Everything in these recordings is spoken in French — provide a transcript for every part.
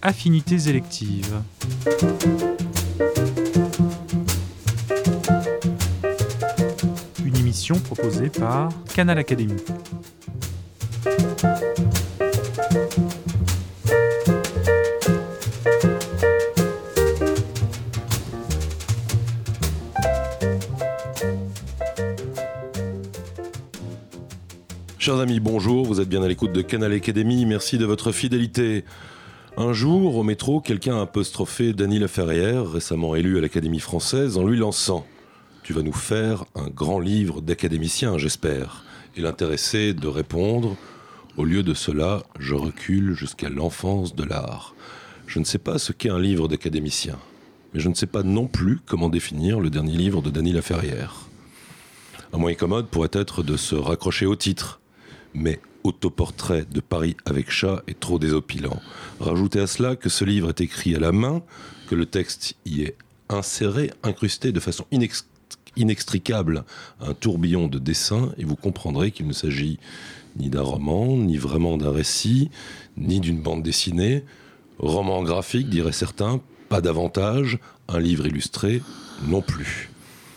Affinités électives. Une émission proposée par Canal Académie. Chers amis, bonjour, vous êtes bien à l'écoute de Canal Académie, merci de votre fidélité. Un jour, au métro, quelqu'un a apostrophé Dany Laferrière, récemment élu à l'Académie française, en lui lançant « Tu vas nous faire un grand livre d'académicien, j'espère ». Et l'intéressé de répondre « Au lieu de cela, je recule jusqu'à l'enfance de l'art. Je ne sais pas ce qu'est un livre d'académicien, mais je ne sais pas non plus comment définir le dernier livre de Dany Laferrière. Un moyen commode pourrait être de se raccrocher au titre, mais autoportrait de Paris avec chat est trop désopilant. Rajoutez à cela que ce livre est écrit à la main, que le texte y est inséré, incrusté de façon inextricable à un tourbillon de dessins, et vous comprendrez qu'il ne s'agit ni d'un roman, ni vraiment d'un récit, ni d'une bande dessinée. Roman graphique, diraient certains, pas davantage, un livre illustré non plus.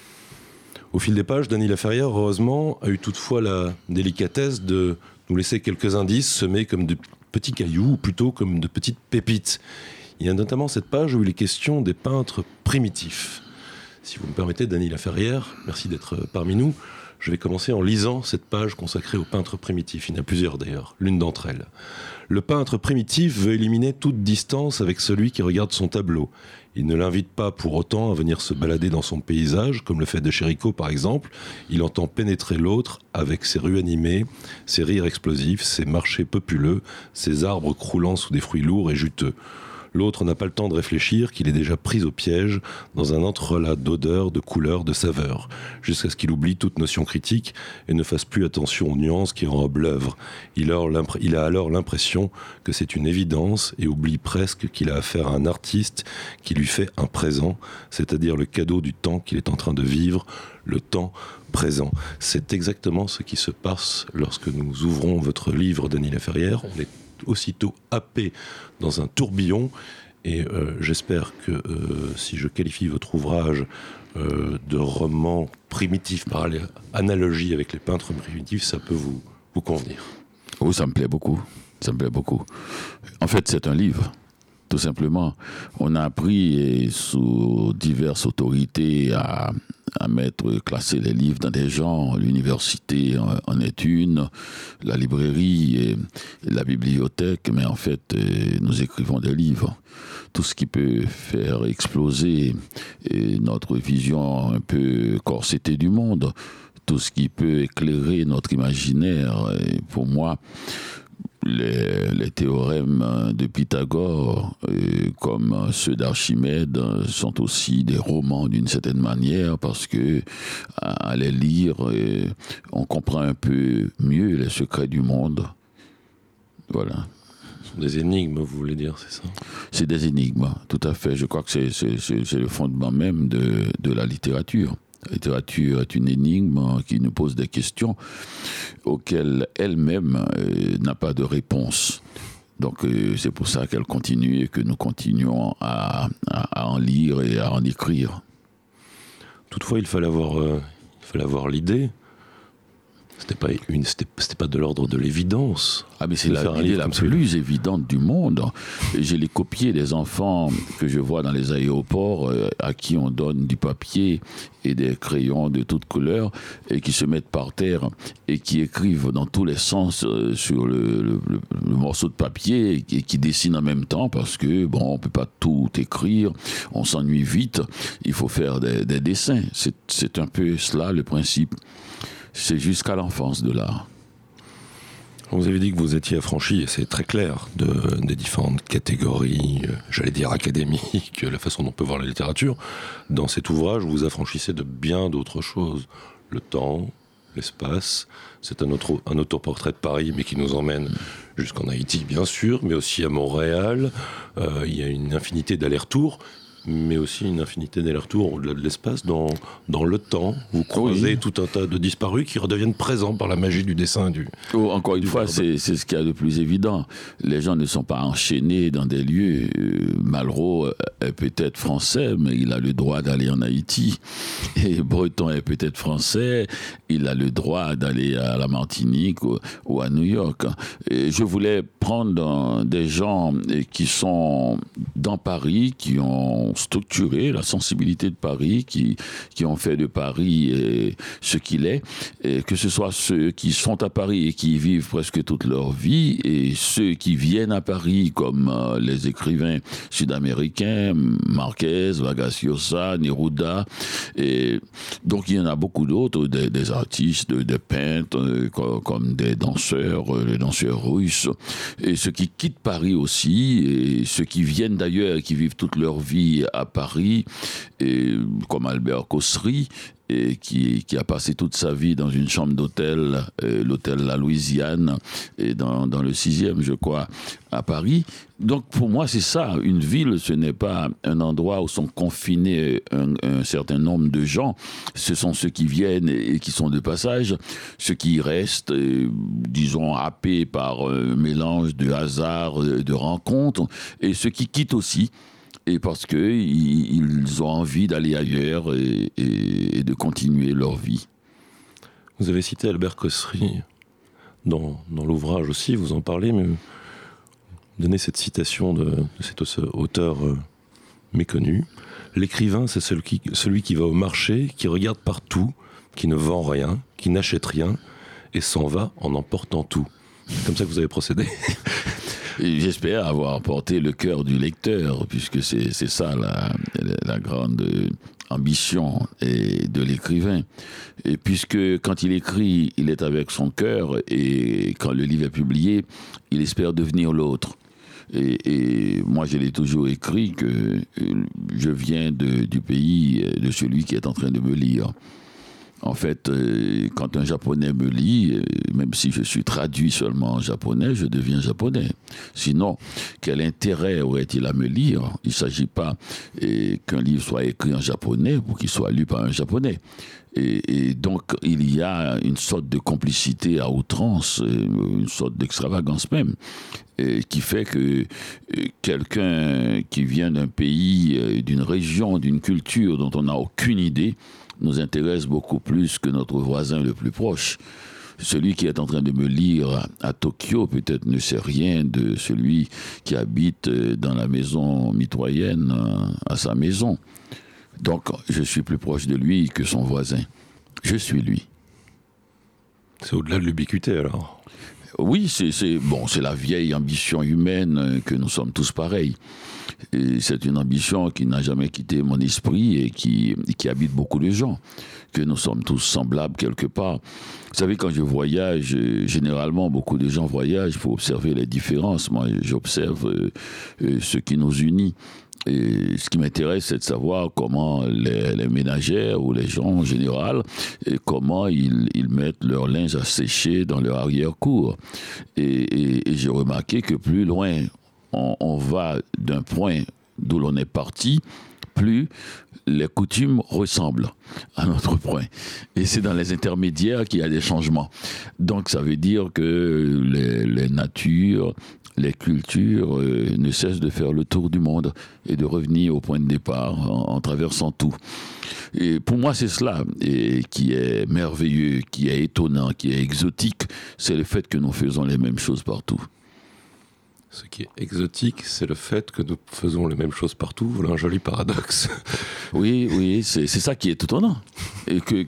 Au fil des pages, Dany Laferrière, heureusement, a eu toutefois la délicatesse de nous laisser quelques indices semés comme de petits cailloux, ou plutôt comme de petites pépites. Il y a notamment cette page où il est question des peintres primitifs. Si vous me permettez, Dany Laferrière, merci d'être parmi nous. Je vais commencer en lisant cette page consacrée aux peintres primitifs. Il y en a plusieurs d'ailleurs, l'une d'entre elles. Le peintre primitif veut éliminer toute distance avec celui qui regarde son tableau. Il ne l'invite pas pour autant à venir se balader dans son paysage, comme le fait de Chérico par exemple. Il entend pénétrer l'autre avec ses rues animées, ses rires explosifs, ses marchés populeux, ses arbres croulant sous des fruits lourds et juteux. L'autre n'a pas le temps de réfléchir qu'il est déjà pris au piège dans un entrelac d'odeurs, de couleurs, de saveurs, jusqu'à ce qu'il oublie toute notion critique et ne fasse plus attention aux nuances qui enrobent l'œuvre. Il a alors l'impression que c'est une évidence et oublie presque qu'il a affaire à un artiste qui lui fait un présent, c'est-à-dire le cadeau du temps qu'il est en train de vivre, le temps présent. C'est exactement ce qui se passe lorsque nous ouvrons votre livre, Dany Laferrière. On est aussitôt happé dans un tourbillon et j'espère que si je qualifie votre ouvrage de roman primitif par analogie avec les peintres primitifs, ça peut vous convenir. Oh, ça me plaît beaucoup. En fait, c'est un livre. Tout simplement, on a appris sous diverses autorités à classer les livres dans des genres. L'université en est une, la librairie et la bibliothèque, mais en fait, nous écrivons des livres. Tout ce qui peut faire exploser notre vision un peu corsetée du monde, tout ce qui peut éclairer notre imaginaire. Et pour moi, les théorèmes de Pythagore, comme ceux d'Archimède, sont aussi des romans d'une certaine manière, parce que à les lire, on comprend un peu mieux les secrets du monde. Voilà. Ce sont des énigmes, vous voulez dire, c'est ça ? C'est des énigmes, tout à fait. Je crois que c'est le fondement même de la littérature. La littérature est une énigme qui nous pose des questions auxquelles elle-même n'a pas de réponse. Donc c'est pour ça qu'elle continue et que nous continuons à en lire et à en écrire. Toutefois, il fallait avoir l'idée. C'était pas de l'ordre de l'évidence. Ah, mais c'est l'idée la plus évidente du monde. J'ai les copiés des enfants que je vois dans les aéroports à qui on donne du papier et des crayons de toutes couleurs et qui se mettent par terre et qui écrivent dans tous les sens sur le morceau de papier et qui dessinent en même temps parce que, bon, on peut pas tout écrire, on s'ennuie vite, il faut faire des dessins. C'est un peu cela le principe. C'est jusqu'à l'enfance de l'art. Vous avez dit que vous étiez affranchi, et c'est très clair, des différentes catégories, j'allais dire académiques, la façon dont on peut voir la littérature. Dans cet ouvrage, vous vous affranchissez de bien d'autres choses. Le temps, l'espace, c'est un autoportrait de Paris, mais qui nous emmène jusqu'en Haïti, bien sûr, mais aussi à Montréal. Il y a une infinité d'allers-retours. mais aussi une infinité d'allers-retours au-delà de l'espace, dans le temps. Vous croisez tout un tas de disparus qui redeviennent présents par la magie du dessin. Encore une fois, c'est ce qu'il y a de plus évident. Les gens ne sont pas enchaînés dans des lieux. Malraux est peut-être français, mais il a le droit d'aller en Haïti. Et Breton est peut-être français, il a le droit d'aller à la Martinique ou à New York. Et je voulais prendre des gens qui sont dans Paris, qui ont structuré la sensibilité de Paris, qui ont fait de Paris ce qu'il est, et que ce soit ceux qui sont à Paris et qui y vivent presque toute leur vie, et ceux qui viennent à Paris, comme les écrivains sud-américains, Marquez, Vargas Llosa, Neruda, et donc il y en a beaucoup d'autres, des artistes, des peintres, comme des danseurs, les danseurs russes, et ceux qui quittent Paris aussi, et ceux qui viennent d'ailleurs, qui vivent toute leur vie à Paris, et comme Albert Cossery, et qui a passé toute sa vie dans une chambre d'hôtel, l'hôtel La Louisiane, et dans le 6e, je crois, à Paris. Donc pour moi, c'est ça. Une ville, ce n'est pas un endroit où sont confinés un certain nombre de gens. Ce sont ceux qui viennent et qui sont de passage, ceux qui restent, disons, happés par un mélange de hasard, de rencontres, et ceux qui quittent aussi. Et parce qu'ils ont envie d'aller ailleurs et de continuer leur vie. Vous avez cité Albert Cossery dans l'ouvrage aussi, vous en parlez, mais vous donnez cette citation de cet auteur méconnu. L'écrivain, c'est celui qui va au marché, qui regarde partout, qui ne vend rien, qui n'achète rien, et s'en va en emportant tout. C'est comme ça que vous avez procédé. Et j'espère avoir porté le cœur du lecteur, puisque c'est ça la grande ambition de l'écrivain. Et puisque quand il écrit, il est avec son cœur, et quand le livre est publié, il espère devenir l'autre. Et moi, je l'ai toujours écrit que je viens du pays de celui qui est en train de me lire. En fait, quand un Japonais me lit, même si je suis traduit seulement en japonais, je deviens japonais. Sinon, quel intérêt aurait-il à me lire ? Il ne s'agit pas qu'un livre soit écrit en japonais pour qu'il soit lu par un japonais. Et donc, il y a une sorte de complicité à outrance, une sorte d'extravagance même, qui fait que quelqu'un qui vient d'un pays, d'une région, d'une culture dont on n'a aucune idée, nous intéresse beaucoup plus que notre voisin le plus proche. Celui qui est en train de me lire à Tokyo peut-être ne sait rien de celui qui habite dans la maison mitoyenne à sa maison. Donc, je suis plus proche de lui que son voisin. Je suis lui. C'est au-delà de l'ubiquité, alors. Oui, c'est la vieille ambition humaine que nous sommes tous pareils. Et c'est une ambition qui n'a jamais quitté mon esprit et qui habite beaucoup de gens, que nous sommes tous semblables quelque part. Vous savez, quand je voyage, généralement, beaucoup de gens voyagent pour observer les différences. Moi, j'observe ce qui nous unit. Et ce qui m'intéresse, c'est de savoir comment les ménagères ou les gens en général, et comment ils mettent leur linge à sécher dans leur arrière-cour. Et j'ai remarqué que plus loin on va d'un point d'où l'on est parti, plus les coutumes ressemblent à notre point. Et c'est dans les intermédiaires qu'il y a des changements. Donc ça veut dire que les natures, les cultures ne cessent de faire le tour du monde et de revenir au point de départ en traversant tout. Et pour moi, c'est cela qui est merveilleux, qui est étonnant, qui est exotique. C'est le fait que nous faisons les mêmes choses partout. Ce qui est exotique, c'est le fait que nous faisons les mêmes choses partout. Voilà un joli paradoxe. Oui, c'est ça qui est étonnant. Et que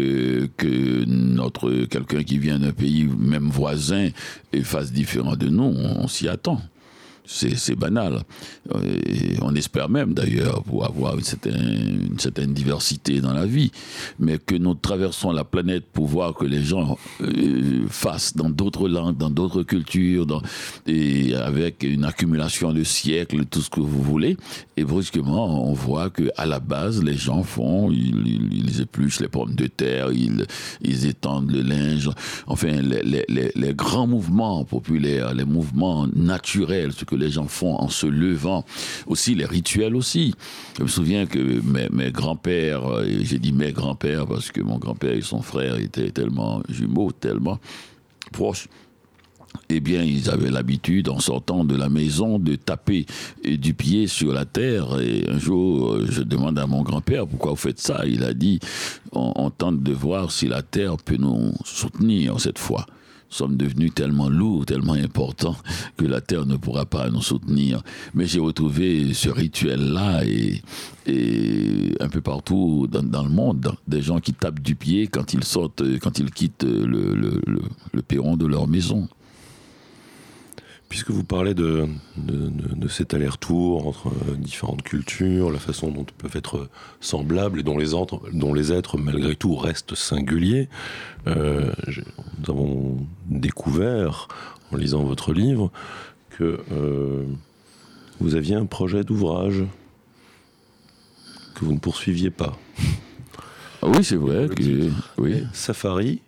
quelqu'un qui vient d'un pays, même voisin, et fasse différent de nous, on s'y attend. C'est banal. Et on espère même, d'ailleurs, pour avoir une certaine diversité dans la vie. Mais que nous traversons la planète pour voir que les gens fassent dans d'autres langues, dans d'autres cultures, et avec une accumulation de siècles, tout ce que vous voulez. Et brusquement, on voit qu'à la base, les gens ils épluchent les pommes de terre, ils étendent le linge. Enfin, les grands mouvements populaires, les mouvements naturels, ce que les gens font en se levant, aussi les rituels aussi. Je me souviens que mes grands-pères, et j'ai dit mes grands-pères parce que mon grand-père et son frère étaient tellement jumeaux, tellement proches. Eh bien, ils avaient l'habitude, en sortant de la maison, de taper du pied sur la terre. Et un jour, je demande à mon grand-père, pourquoi vous faites ça? Il a dit, on tente de voir si la terre peut nous soutenir cette fois. Nous sommes devenus tellement lourds, tellement importants, que la terre ne pourra pas nous soutenir. Mais j'ai retrouvé ce rituel-là et un peu partout dans le monde, des gens qui tapent du pied quand ils sortent, quand ils quittent le perron de leur maison. Puisque vous parlez de cet aller-retour entre différentes cultures, la façon dont ils peuvent être semblables et dont les êtres malgré tout restent singuliers, nous avons découvert, en lisant votre livre, que vous aviez un projet d'ouvrage que vous ne poursuiviez pas. Ah oui, c'est vrai. Oui. Safari,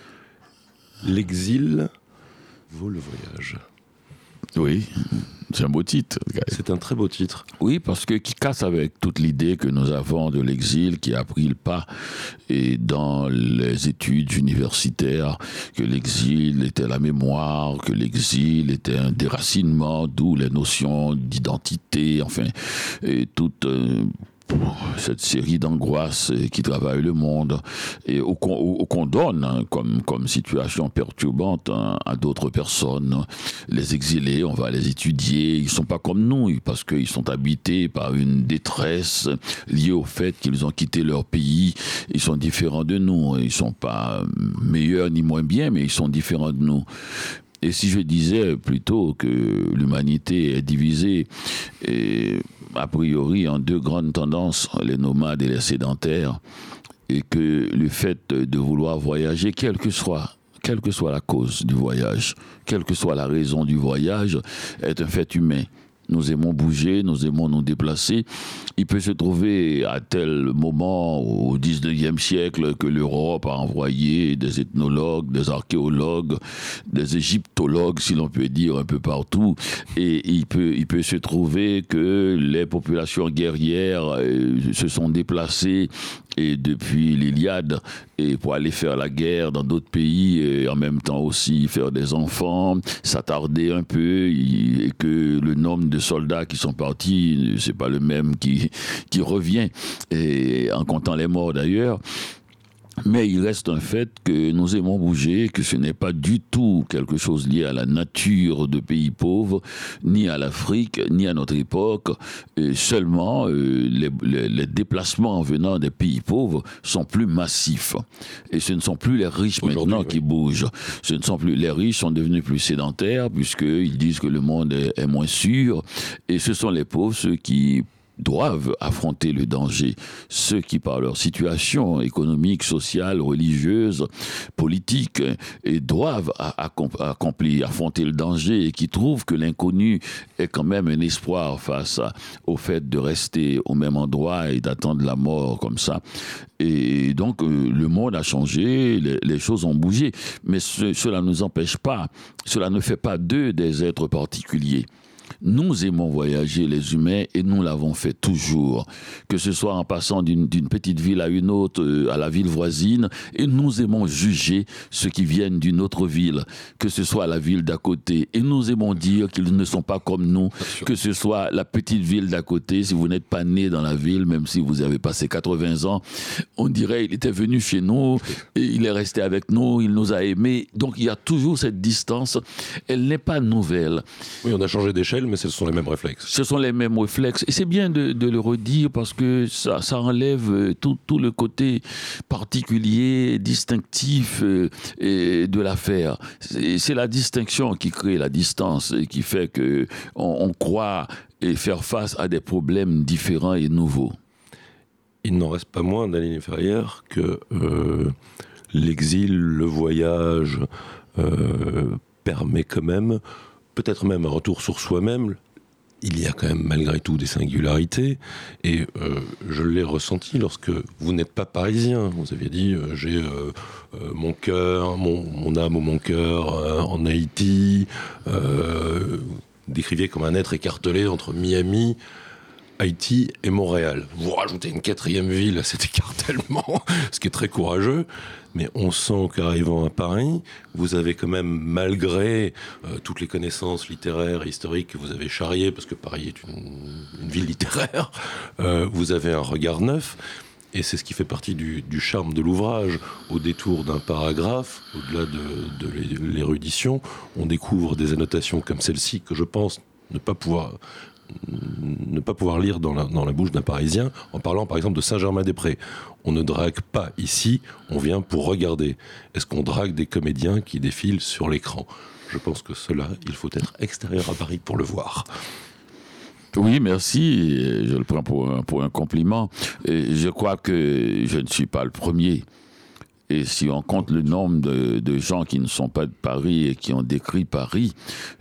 l'exil vaut le voyage. Oui, c'est un beau titre. C'est un très beau titre. Oui, parce que qui casse avec toute l'idée que nous avons de l'exil qui a pris le pas et dans les études universitaires, que l'exil était la mémoire, que l'exil était un déracinement, d'où les notions d'identité, enfin, et toute cette série d'angoisses qui travaillent le monde et qu'on donne comme situation perturbante à d'autres personnes. Les exilés, on va les étudier, ils ne sont pas comme nous parce qu'ils sont habités par une détresse liée au fait qu'ils ont quitté leur pays. Ils sont différents de nous, ils ne sont pas meilleurs ni moins bien, mais ils sont différents de nous. Et si je disais plutôt que l'humanité est divisée a priori en deux grandes tendances, les nomades et les sédentaires, et que le fait de vouloir voyager, quelle que soit la cause du voyage, quelle que soit la raison du voyage, est un fait humain. Nous aimons bouger, nous aimons nous déplacer. Il peut se trouver à tel moment, au 19e siècle, que l'Europe a envoyé des ethnologues, des archéologues, des égyptologues, si l'on peut dire, un peu partout. Et il peut se trouver que les populations guerrières se sont déplacées et depuis l'Iliade et pour aller faire la guerre dans d'autres pays et en même temps aussi faire des enfants, s'attarder un peu et que le nombre de soldats qui sont partis, c'est pas le même qui revient, et en comptant les morts d'ailleurs. Mais il reste un fait que nous aimons bouger, que ce n'est pas du tout quelque chose lié à la nature de pays pauvres, ni à l'Afrique, ni à notre époque. Et seulement, les déplacements en venant des pays pauvres sont plus massifs. Et ce ne sont plus les riches maintenant qui bougent. Ce ne sont plus les riches, sont devenus plus sédentaires, puisqu'ils disent que le monde est moins sûr. Et ce sont les pauvres, ceux qui doivent affronter le danger. Ceux qui, par leur situation économique, sociale, religieuse, politique, et doivent affronter le danger et qui trouvent que l'inconnu est quand même un espoir face au fait de rester au même endroit et d'attendre la mort comme ça. Et donc, le monde a changé, les choses ont bougé, mais cela ne nous empêche pas, cela ne fait pas d'eux des êtres particuliers. Nous aimons voyager, les humains, et nous l'avons fait toujours. Que ce soit en passant d'une petite ville à une autre, à la ville voisine, et nous aimons juger ceux qui viennent d'une autre ville, que ce soit la ville d'à côté. Et nous aimons dire qu'ils ne sont pas comme nous, que ce soit la petite ville d'à côté. Si vous n'êtes pas né dans la ville, même si vous avez passé 80 ans, on dirait il était venu chez nous, et il est resté avec nous, il nous a aimés. Donc il y a toujours cette distance. Elle n'est pas nouvelle. Oui, on a changé d'échelle, mais ce sont les mêmes réflexes. Ce sont les mêmes réflexes. Et c'est bien de le redire parce que ça enlève tout le côté particulier, distinctif de l'affaire. C'est la distinction qui crée la distance et qui fait qu'on croit et faire face à des problèmes différents et nouveaux. Il n'en reste pas moins, Daniel Ferrière, que l'exil, le voyage permet quand même, peut-être même un retour sur soi-même. Il y a quand même malgré tout des singularités, et je l'ai ressenti lorsque vous n'êtes pas parisien. Vous aviez dit j'ai mon cœur, mon âme ou mon cœur en Haïti, décriviez comme un être écartelé entre Miami, Haïti et Montréal. Vous rajoutez une 4e ville à cet écartèlement, ce qui est très courageux, mais on sent qu'arrivant à Paris, vous avez quand même, malgré toutes les connaissances littéraires et historiques que vous avez charriées, parce que Paris est une ville littéraire, vous avez un regard neuf, et c'est ce qui fait partie du charme de l'ouvrage. Au détour d'un paragraphe, au-delà de l'érudition, on découvre des annotations comme celle-ci, que je pense ne pas pouvoir lire dans la bouche d'un Parisien, en parlant par exemple de Saint-Germain-des-Prés. On ne drague pas ici, on vient pour regarder. Est-ce qu'on drague des comédiens qui défilent sur l'écran ? Je pense que cela, il faut être extérieur à Paris pour le voir. Oui, merci. Je le prends pour un compliment. Et je crois que je ne suis pas le premier. Et si on compte le nombre de gens qui ne sont pas de Paris et qui ont décrit Paris,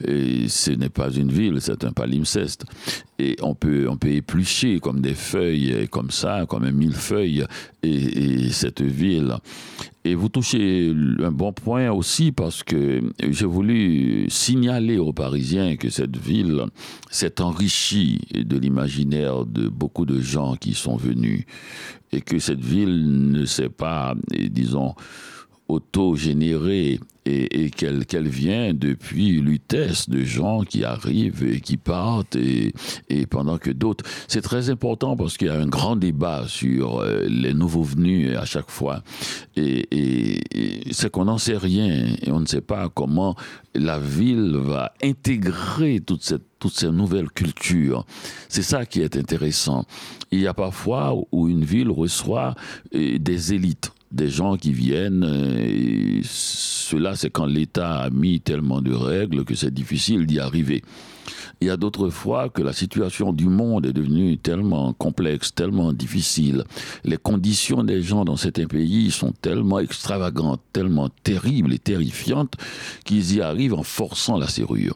ce n'est pas une ville, c'est un palimpseste. Et on peut éplucher comme des feuilles, comme ça, comme un millefeuille, et cette ville. Et vous touchez un bon point aussi, parce que j'ai voulu signaler aux Parisiens que cette ville s'est enrichie de l'imaginaire de beaucoup de gens qui sont venus, et que cette ville ne s'est pas, disons, auto-générée, et qu'elle vient depuis l'utesse de gens qui arrivent et qui partent, et pendant que d'autres... C'est très important parce qu'il y a un grand débat sur les nouveaux venus à chaque fois, et c'est qu'on n'en sait rien, et on ne sait pas comment la ville va intégrer toute cette nouvelle culture. C'est ça qui est intéressant. Il y a parfois où une ville reçoit des élites, des gens qui viennent, et cela c'est quand l'État a mis tellement de règles que c'est difficile d'y arriver. Il y a d'autres fois que la situation du monde est devenue tellement complexe, tellement difficile. Les conditions des gens dans certains pays sont tellement extravagantes, tellement terribles et terrifiantes qu'ils y arrivent en forçant la serrure,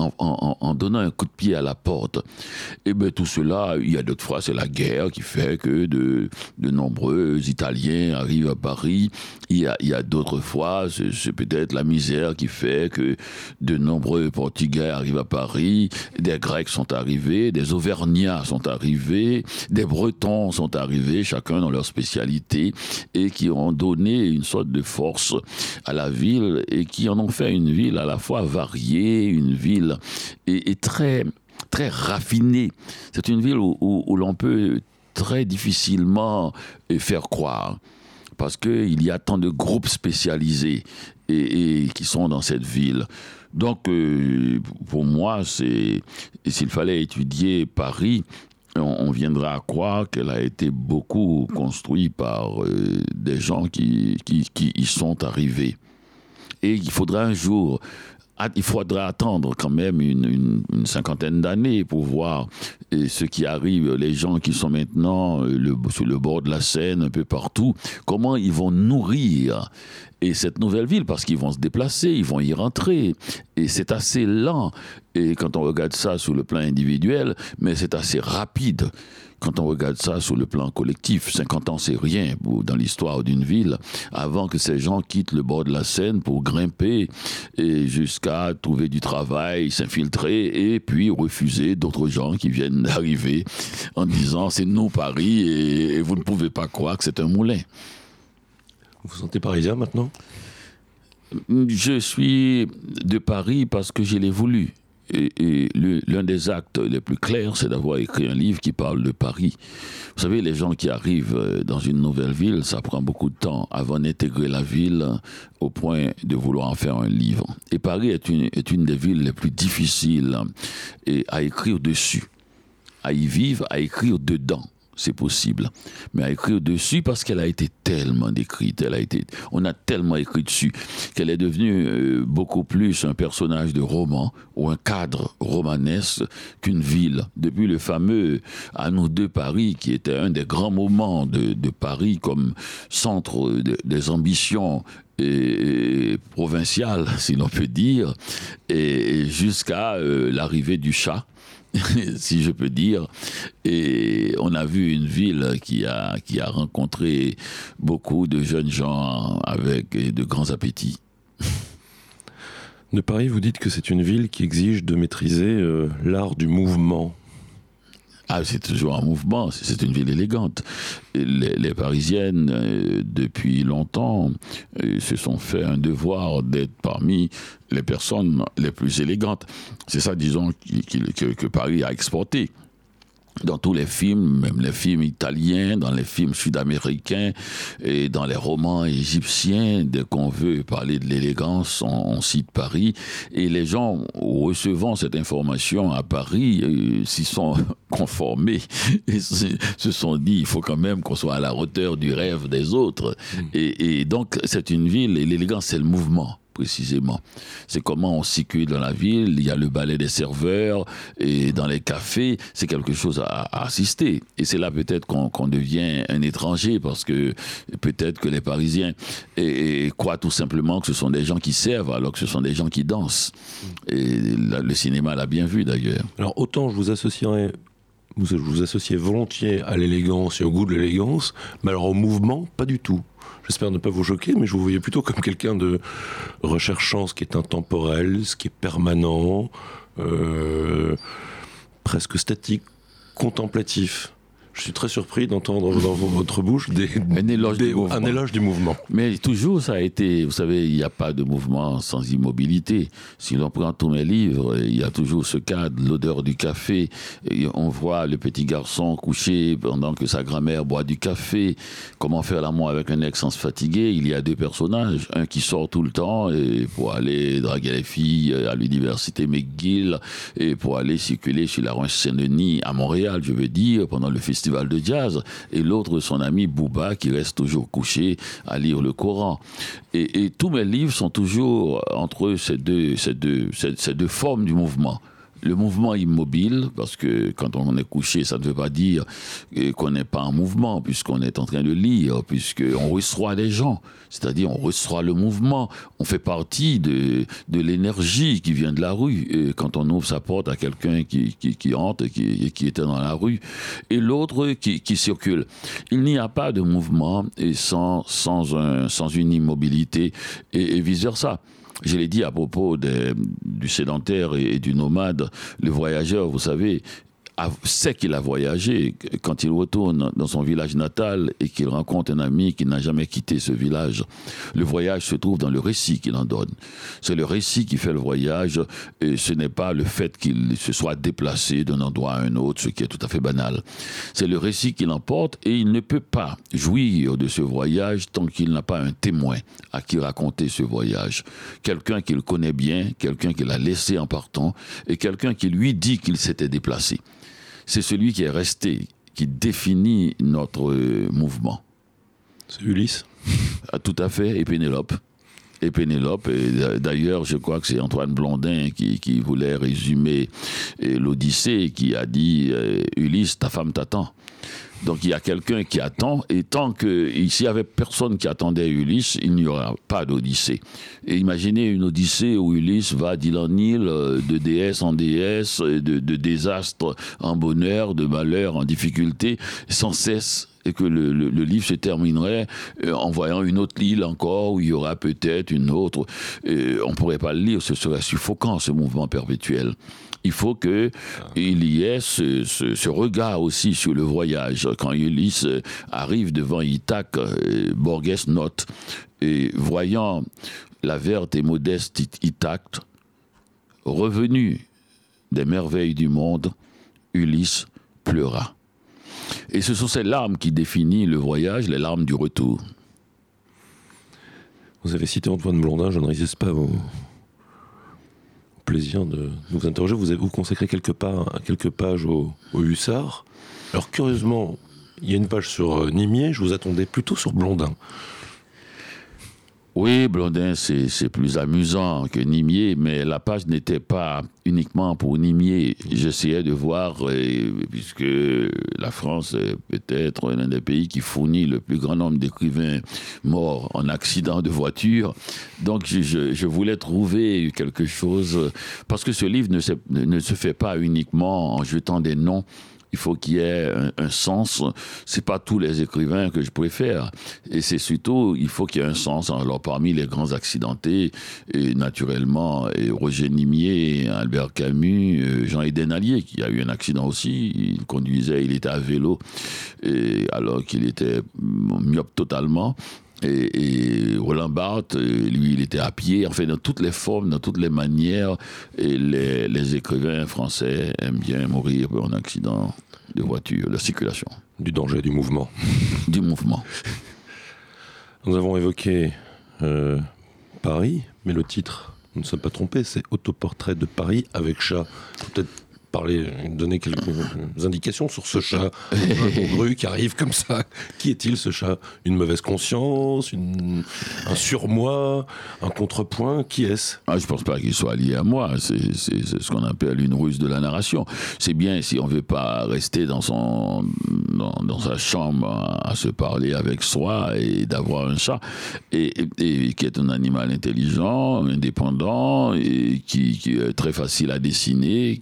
en donnant un coup de pied à la porte. Et bien tout cela, il y a d'autres fois, c'est la guerre qui fait que de nombreux Italiens arrivent à Paris. Il y a d'autres fois, c'est peut-être la misère qui fait que de nombreux Portugais arrivent à Paris. Des Grecs sont arrivés, des Auvergnats sont arrivés, des Bretons sont arrivés, chacun dans leur spécialité, et qui ont donné une sorte de force à la ville, et qui en ont fait une ville à la fois variée, une ville et très, très raffinée. C'est une ville où l'on peut très difficilement faire croire, parce qu'il y a tant de groupes spécialisés et qui sont dans cette ville. Donc, pour moi, s'il fallait étudier Paris, on viendra à croire qu'elle a été beaucoup construite par des gens qui y sont arrivés. Et il faudra un jour... Il faudra attendre quand même une cinquantaine d'années pour voir ce qui arrive, les gens qui sont maintenant sur le bord de la Seine, un peu partout, comment ils vont nourrir et cette nouvelle ville, parce qu'ils vont se déplacer, ils vont y rentrer, et c'est assez lent, et quand on regarde ça sous le plan individuel, mais c'est assez rapide. Quand on regarde ça sous le plan collectif, 50 ans, c'est rien dans l'histoire d'une ville, avant que ces gens quittent le bord de la Seine pour grimper et jusqu'à trouver du travail, s'infiltrer et puis refuser d'autres gens qui viennent d'arriver en disant « c'est nous Paris et vous ne pouvez pas croire que c'est un moulin ». Vous vous sentez parisien maintenant ? Je suis de Paris parce que je l'ai voulu. Et l'un des actes les plus clairs, c'est d'avoir écrit un livre qui parle de Paris. Vous savez, les gens qui arrivent dans une nouvelle ville, ça prend beaucoup de temps avant d'intégrer la ville au point de vouloir en faire un livre. Et Paris est une des villes les plus difficiles à écrire dessus, à y vivre, à écrire dedans. C'est possible, mais à écrire dessus parce qu'elle a été tellement décrite, on a tellement écrit dessus qu'elle est devenue beaucoup plus un personnage de roman ou un cadre romanesque qu'une ville. Depuis le fameux « À nous deux Paris » qui était un des grands moments de Paris comme centre des ambitions provinciales, si l'on peut dire, et jusqu'à l'arrivée du chat. Si je peux dire, et on a vu une ville qui a rencontré beaucoup de jeunes gens avec de grands appétits. De Paris, vous dites que c'est une ville qui exige de maîtriser l'art du mouvement. Ah, c'est toujours un mouvement, c'est une ville élégante. Les Parisiennes, depuis longtemps, se sont fait un devoir d'être parmi les personnes les plus élégantes. C'est ça, disons, que Paris a exporté. Dans tous les films, même les films italiens, dans les films sud-américains et dans les romans égyptiens, dès qu'on veut parler de l'élégance, on cite Paris. Et les gens, recevant cette information à Paris, s'y sont conformés et se sont dit, il faut quand même qu'on soit à la hauteur du rêve des autres. Et donc, c'est une ville, et l'élégance, c'est le mouvement. Précisément. C'est comment on circule dans la ville, il y a le ballet des serveurs, et dans les cafés, c'est quelque chose à assister. Et c'est là peut-être qu'on devient un étranger, parce que peut-être que les Parisiens croient tout simplement que ce sont des gens qui servent, alors que ce sont des gens qui dansent. Et le cinéma l'a bien vu d'ailleurs. Alors autant je vous associerais... Vous associez volontiers à l'élégance et au goût de l'élégance, mais alors au mouvement, pas du tout. J'espère ne pas vous choquer, mais je vous voyais plutôt comme quelqu'un de recherchant ce qui est intemporel, ce qui est permanent, presque statique, contemplatif. Je suis très surpris d'entendre dans votre bouche un éloge du mouvement. Mais toujours, ça a été... Vous savez, il n'y a pas de mouvement sans immobilité. Si l'on prend tous mes livres, il y a toujours ce cadre, l'odeur du café. Et on voit le petit garçon couché pendant que sa grand-mère boit du café. Comment faire l'amour avec un ex sans se fatiguer. Il y a deux personnages. Un qui sort tout le temps pour aller draguer les filles à l'université McGill et pour aller circuler sur la rue Saint-Denis à Montréal, je veux dire, pendant le festival de jazz, et l'autre son ami Bouba qui reste toujours couché à lire le Coran. Et tous mes livres sont toujours entre ces deux formes du mouvement. Le mouvement immobile, parce que quand on est couché, ça ne veut pas dire qu'on n'est pas en mouvement, puisqu'on est en train de lire, puisqu'on reçoit les gens, c'est-à-dire on reçoit le mouvement, on fait partie de l'énergie qui vient de la rue, et quand on ouvre sa porte à quelqu'un qui entre, qui était dans la rue, et l'autre qui circule. Il n'y a pas de mouvement et sans une immobilité, et vice-versa. Je l'ai dit à propos du sédentaire et du nomade, le voyageur, vous savez, sait qu'il a voyagé. Quand il retourne dans son village natal et qu'il rencontre un ami qui n'a jamais quitté ce village, le voyage se trouve dans le récit qu'il en donne. C'est le récit qui fait le voyage, et ce n'est pas le fait qu'il se soit déplacé d'un endroit à un autre, ce qui est tout à fait banal. C'est le récit qui l'emporte, et il ne peut pas jouir de ce voyage tant qu'il n'a pas un témoin à qui raconter ce voyage. Quelqu'un qu'il connaît bien, quelqu'un qu'il a laissé en partant, et quelqu'un qui lui dit qu'il s'était déplacé. C'est celui qui est resté, qui définit notre mouvement. C'est Ulysse ? Tout à fait, et Pénélope. Et d'ailleurs, je crois que c'est Antoine Blondin qui voulait résumer l'Odyssée, qui a dit « Ulysse, ta femme t'attend ». Donc il y a quelqu'un qui attend, et tant s'il n'y avait personne qui attendait Ulysse, il n'y aura pas d'Odyssée. Et imaginez une Odyssée où Ulysse va d'île en île, de déesse en déesse, de désastre en bonheur, de malheur en difficulté, sans cesse. Et que le livre se terminerait en voyant une autre île encore, où il y aura peut-être une autre. On ne pourrait pas le lire, ce serait suffocant, ce mouvement perpétuel. Il faut qu'il y ait ce regard aussi sur le voyage. Quand Ulysse arrive devant Ithaque, Borges note, et voyant la verte et modeste Ithaque, revenu des merveilles du monde, Ulysse pleura. Et ce sont ces larmes qui définissent le voyage, les larmes du retour. Vous avez cité Antoine Blondin, je ne résiste pas au plaisir de vous interroger. Vous consacrez quelques pages au Hussard. Alors curieusement, il y a une page sur Nimier, je vous attendais plutôt sur Blondin. Oui, Blondin, c'est plus amusant que Nimier, mais la page n'était pas uniquement pour Nimier. J'essayais de voir, puisque la France est peut-être l'un des pays qui fournit le plus grand nombre d'écrivains morts en accident de voiture, donc je voulais trouver quelque chose, parce que ce livre ne se fait pas uniquement en jetant des noms il faut qu'il y ait un sens. C'est pas tous les écrivains que je préfère. Et c'est surtout, il faut qu'il y ait un sens. Alors, parmi les grands accidentés, et naturellement, Roger Nimier, Albert Camus, Jean-Éden Allier, qui a eu un accident aussi. Il conduisait, il était à vélo, alors qu'il était myope totalement. Et Roland Barthes, lui, il était à pied. Enfin, dans toutes les formes, dans toutes les manières, et les écrivains français aiment bien mourir pour un accident de voiture, de circulation. Du danger du mouvement. Du mouvement. Nous avons évoqué Paris, mais le titre, nous ne sommes pas trompés, c'est Autoportrait de Paris avec chat. Peut-être donner quelques indications sur ce chat incongru qui arrive comme ça. Qui est-il, ce chat? Une mauvaise conscience, un surmoi, un contrepoint? Qui est-ce? Je ne pense pas qu'il soit lié à moi. C'est ce qu'on appelle une ruse de la narration. C'est bien si on ne veut pas rester dans sa chambre à se parler avec soi et d'avoir un chat et qui est un animal intelligent, indépendant et qui est très facile à dessiner,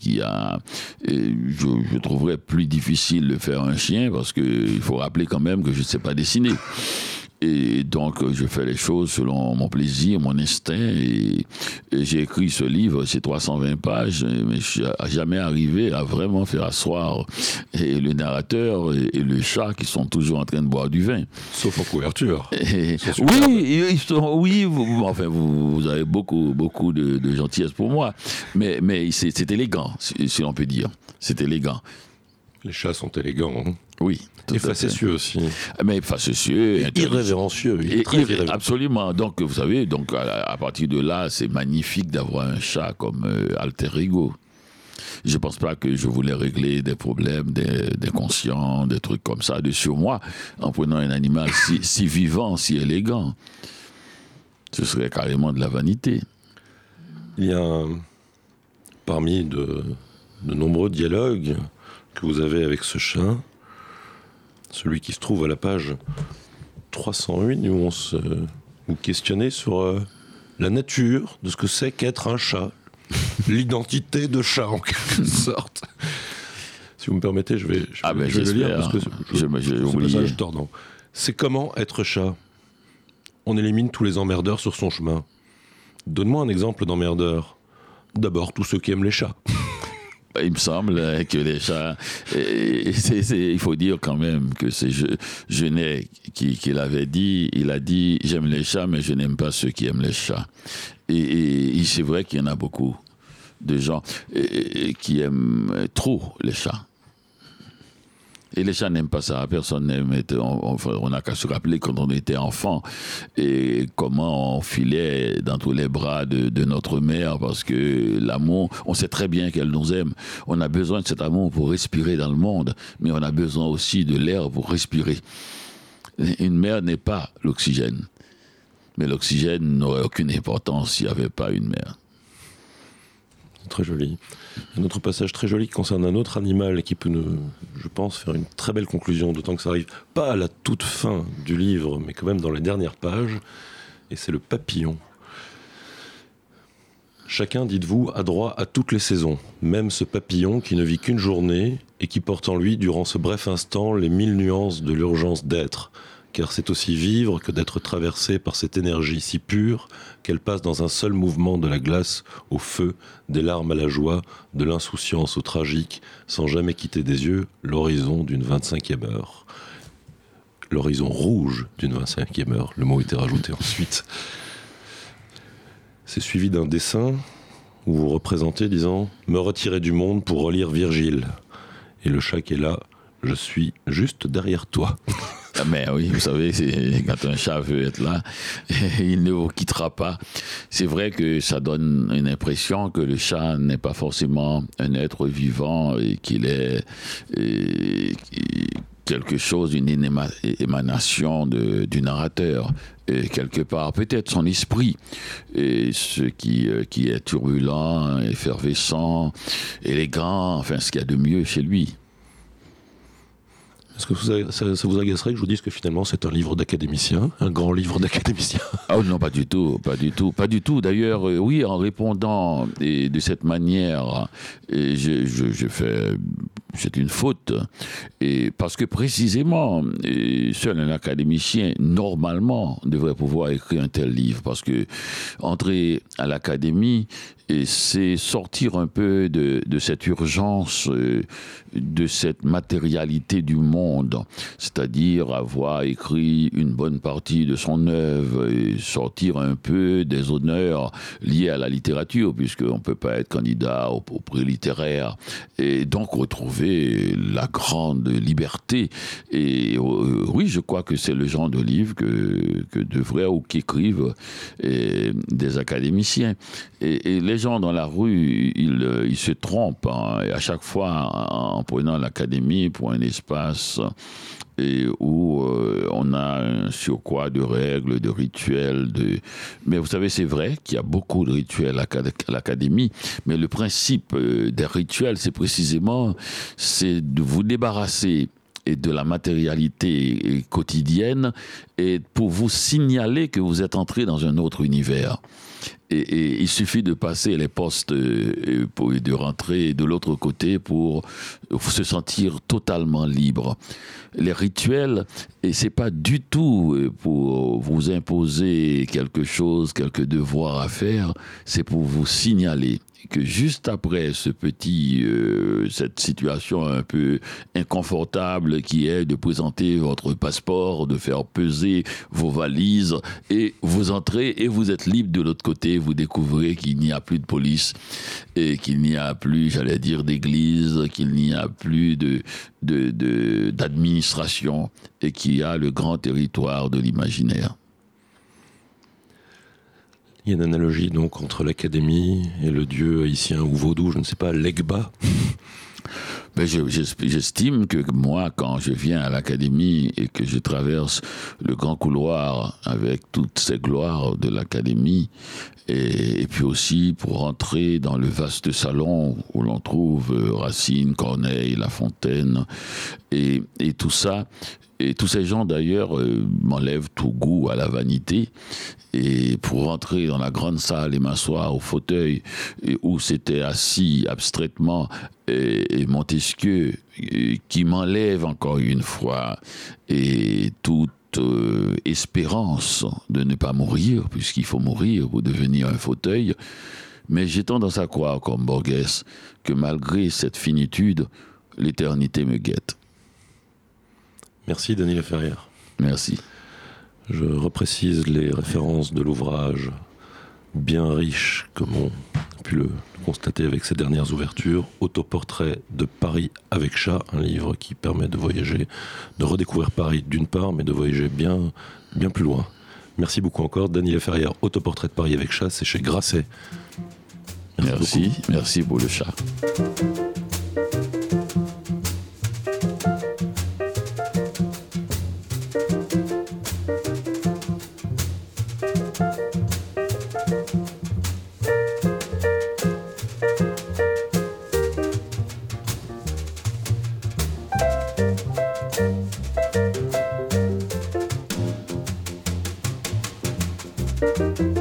je trouverais plus difficile de faire un chien parce qu'il faut rappeler quand même que je ne sais pas dessiner. Et donc, je fais les choses selon mon plaisir, mon instinct. Et j'ai écrit ce livre, c'est 320 pages, mais je ne suis jamais arrivé à vraiment faire asseoir et le narrateur et le chat qui sont toujours en train de boire du vin. Sauf en couverture. Oui, vous avez beaucoup de gentillesse pour moi. Mais c'est élégant, si l'on peut dire. C'est élégant. Les chats sont élégants. Hein. Oui. Et facétieux aussi. Mais facétieux. Irrévérencieux. Absolument. Donc, vous savez, à partir de là, c'est magnifique d'avoir un chat comme alter ego. Je ne pense pas que je voulais régler des problèmes d'inconscient, des trucs comme ça, de surmoi, en prenant un animal si vivant, si élégant. Ce serait carrément de la vanité. Il y a parmi de nombreux dialogues que vous avez avec ce chat, celui qui se trouve à la page 301, où vous questionnez sur la nature de ce que c'est qu'être un chat, l'identité de chat en quelque sorte. Si vous me permettez, je vais le lire parce que ce passage tordant. C'est comment être chat? On élimine tous les emmerdeurs sur son chemin. Donne-moi un exemple d'emmerdeur. D'abord, tous ceux qui aiment les chats. Il me semble que les chats... il faut dire quand même que c'est Genet qui l'avait dit. Il a dit « J'aime les chats, mais je n'aime pas ceux qui aiment les chats ». Et c'est vrai qu'il y en a beaucoup de gens qui aiment trop les chats. Et les chats n'aiment pas ça. Personne n'aime. On n'a qu'à se rappeler quand on était enfant et comment on filait dans tous les bras de notre mère parce que l'amour, on sait très bien qu'elle nous aime. On a besoin de cet amour pour respirer dans le monde, mais on a besoin aussi de l'air pour respirer. Une mère n'est pas l'oxygène. Mais l'oxygène n'aurait aucune importance s'il n'y avait pas une mère. Très joli. Un autre passage très joli qui concerne un autre animal qui peut, je pense, faire une très belle conclusion, d'autant que ça arrive pas à la toute fin du livre, mais quand même dans les dernières pages, et c'est le papillon. Chacun, dites-vous, a droit à toutes les saisons, même ce papillon qui ne vit qu'une journée et qui porte en lui, durant ce bref instant, les 1000 nuances de l'urgence d'être. Car c'est aussi vivre que d'être traversé par cette énergie si pure qu'elle passe dans un seul mouvement de la glace au feu, des larmes à la joie, de l'insouciance au tragique, sans jamais quitter des yeux l'horizon d'une 25e heure. L'horizon rouge d'une 25e heure, le mot était rajouté ensuite. C'est suivi d'un dessin où vous représentez, disant « Me retirer du monde pour relire Virgile ». Et le chat qui est là, je suis juste derrière toi. Mais oui, vous savez, quand un chat veut être là, il ne vous quittera pas. C'est vrai que ça donne une impression que le chat n'est pas forcément un être vivant et qu'il est quelque chose, une émanation du narrateur. Et quelque part, peut-être son esprit, et ce qui est turbulent, effervescent, élégant, enfin ce qu'il y a de mieux chez lui. Est-ce que ça vous agacerait que je vous dise que finalement c'est un livre d'académicien, un grand livre d'académicien? Ah non, pas du tout. D'ailleurs, oui, en répondant de cette manière, je fais c'est une faute. Et parce que précisément, seul un académicien, normalement, devrait pouvoir écrire un tel livre. Parce que entrer à l'académie, c'est sortir un peu de cette urgence, de cette matérialité du monde. C'est-à-dire avoir écrit une bonne partie de son œuvre et sortir un peu des honneurs liés à la littérature, puisqu'on ne peut pas être candidat au prix littéraire. Et donc retrouver la grande liberté. Et oui, je crois que c'est le genre de livre que devraient ou qu'écrivent des académiciens. Et les gens dans la rue, ils se trompent. Hein, et à chaque fois, en prenant l'académie pour un espace où on a un surcroît de règles, de rituels. Mais vous savez, c'est vrai qu'il y a beaucoup de rituels à l'académie, mais le principe des rituels, c'est précisément de vous débarrasser de la matérialité quotidienne et pour vous signaler que vous êtes entré dans un autre univers. Et il suffit de passer les postes et de rentrer de l'autre côté pour se sentir totalement libre. Les rituels, et c'est pas du tout pour vous imposer quelque chose, quelques devoirs à faire, c'est pour vous signaler que juste après cette situation un peu inconfortable qui est de présenter votre passeport, de faire peser vos valises et vous entrez et vous êtes libre de l'autre côté, vous découvrez qu'il n'y a plus de police et qu'il n'y a plus, j'allais dire, d'église, qu'il n'y a plus d'administration et qu'il y a le grand territoire de l'imaginaire. Il y a une analogie donc entre l'académie et le dieu haïtien ou vaudou, je ne sais pas, Legba. Mais j'estime que moi, quand je viens à l'académie et que je traverse le grand couloir avec toutes ces gloires de l'académie, et puis aussi pour rentrer dans le vaste salon où l'on trouve Racine, Corneille, La Fontaine, et tout ça, et tous ces gens d'ailleurs m'enlèvent tout goût à la vanité. Et pour rentrer dans la grande salle et m'asseoir au fauteuil où c'était assis abstraitement et Montesquieu, qui m'enlève encore une fois et toute espérance de ne pas mourir, puisqu'il faut mourir pour devenir un fauteuil. Mais j'ai tendance à croire, comme Borges, que malgré cette finitude, l'éternité me guette. Merci Denis Laferrière. Merci. Je reprécise les références de l'ouvrage bien riche, comme on a pu le constater avec ces dernières ouvertures. Autoportrait de Paris avec chat, un livre qui permet de voyager, de redécouvrir Paris d'une part, mais de voyager bien plus loin. Merci beaucoup encore. Denis Laferrière, Autoportrait de Paris avec chat, c'est chez Grasset. Merci pour le chat. Thank you.